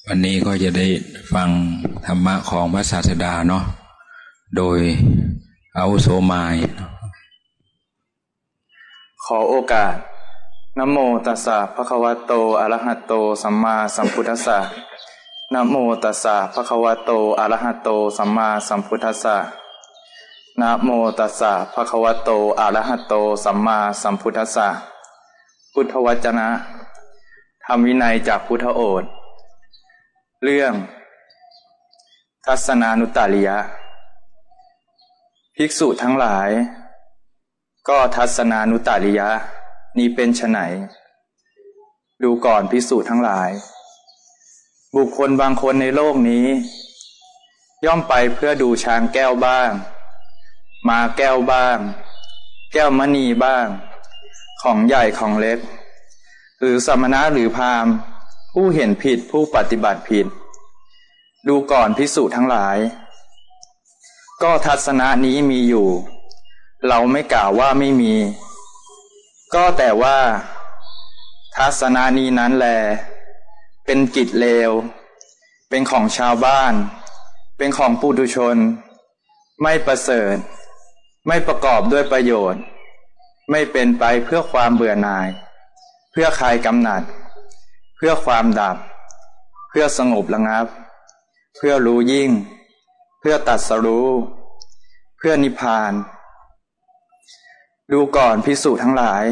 วันนี้ก็จะได้ฟังธรรมะของพระศาสดาเนาะโดยอาวุโสมายขอโอกาสนะโมตัสสะภะคะวะโตอะระหะโตสัมมาสัมพุทธัสสะนะโมตัสสะภะคะวะโตอะระหะโตสัมมาสัมพุทธัสสะนะโมตัสสะภะคะวะโตอะระหะโตสัมมาสัมพุทธัสสะพุทธวจนะธรรมวินัยจากพุทธโอษฐ์เรื่องทัศนานุตตริยะภิกษุทั้งหลายก็ทัศนานุตตริยะนี้เป็นไฉนดูก่อนภิกษุทั้งหลายบุคคลบางคนในโลกนี้ย่อมไปเพื่อดูช้างแก้วบ้างม้าแก้วบ้างแก้วมณีบ้างของใหญ่ของเล็กหรือสมณะหรือพราหมณ์ผู้เห็นผิดผู้ปฏิบัติผิดดูก่อนภิกษุทั้งหลายก็ทัศนะนี้มีอยู่เราไม่กล่าวว่าไม่มีก็แต่ว่าทัศนะนี้นั้นแลเป็นกิจเลวเป็นของชาวบ้านเป็นของปุถุชนไม่ประเสริฐไม่ประกอบด้วยประโยชน์ไม่เป็นไปเพื่อความเบื่อหน่ายเพื่อคลายกำหนัดเพื่อความดับเพื่อสงบระงับเพื่อรู้ยิ่งเพื่อตรัสรู้เพื่อนิพพานดูก่อนภิกษุทั้งหลาย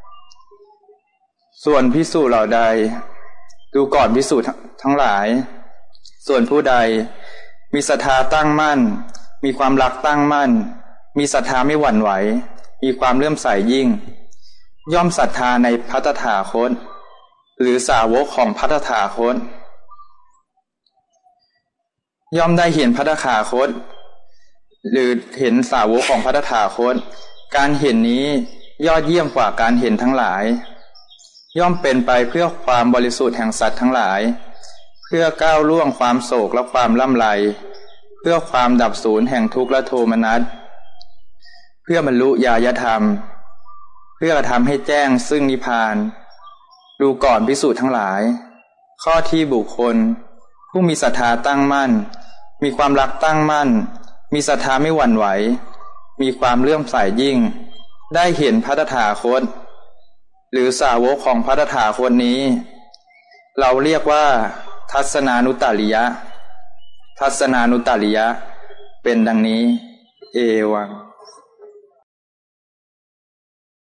ส่วนภิกษุเหล่าใดดูก่อนภิกษุทั้งหลายส่วนผู้ใดมีศรัทธาตั้งมั่นมีความรักตั้งมั่นมีศรัทธาไม่หวั่นไหวมีความเลื่อมใสยิ่งย่อมศรัทธาในพระตถาคตหรือสาวกของพระตถาคตย่อมได้เห็นพระตถาคตหรือเห็นสาวกของพระตถาคตการเห็นนี้ยอดเยี่ยมกว่าการเห็นทั้งหลายย่อมเป็นไปเพื่อความบริสุทธิ์แห่งสัตว์ทั้งหลายเพื่อก้าวล่วงความโศกและความล่ำไรเพื่อความดับสูญแห่งทุกข์และโทมนัสเพื่อบรรลุญาณธรรมเพื่อทำให้แจ้งซึ่งนิพพานดูก่อนภิกษุทั้งหลายข้อที่บุคคลผู้มีศรัทธาตั้งมั่นมีความรักตั้งมั่นมีศรัทธาไม่หวั่นไหวมีความเลื่อมใสยิ่งได้เห็นพระตถาคตหรือสาวกของพระตถาคตนี้เราเรียกว่าทัศนานุตตริยะทัศนานุตตริยะเป็นดังนี้เอวัง